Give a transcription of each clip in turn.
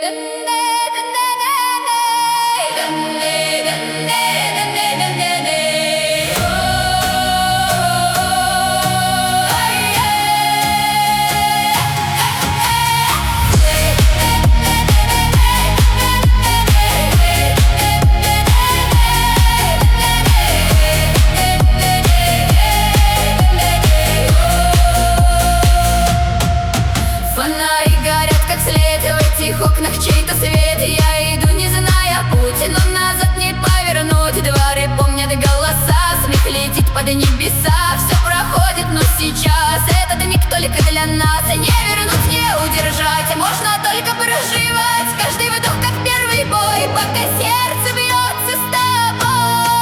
Фонари горят, как след, в этих окнах чей-то свет. Я иду, не зная пути, но назад не повернуть. Дворы помнят голоса, смех летит под небеса. Все проходит, но сейчас этот миг только для нас. Не вернуть, не удержать, можно только проживать каждый вдох, как первый бой, пока сердце бьется с тобой.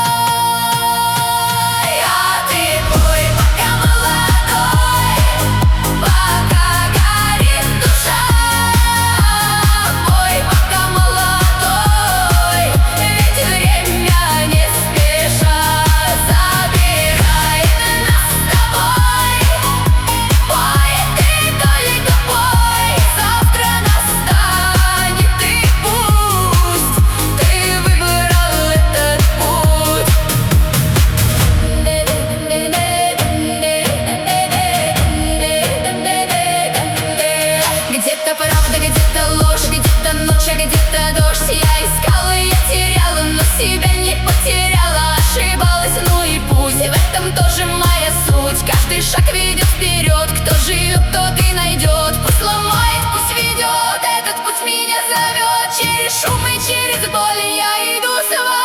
А ты бой, пока молодой, пока горит душа. Бой, пока молодой, ведь время не спеша забирает нас с тобой. Бой, ты только бой, завтра настанет, и пусть ты выбрал этот путь. Где-то правда, где-то ложь, где-то ночь, а где-то дождь. Я искала, я теряла, но себя не потеряла. Ошибалась, ну и пусть, в этом тоже моя суть. Каждый шаг ведет вперед, кто живет, тот и найдет. Пусть ломает, пусть ведет, этот путь меня зовет. Через шум и через боль я иду с вами.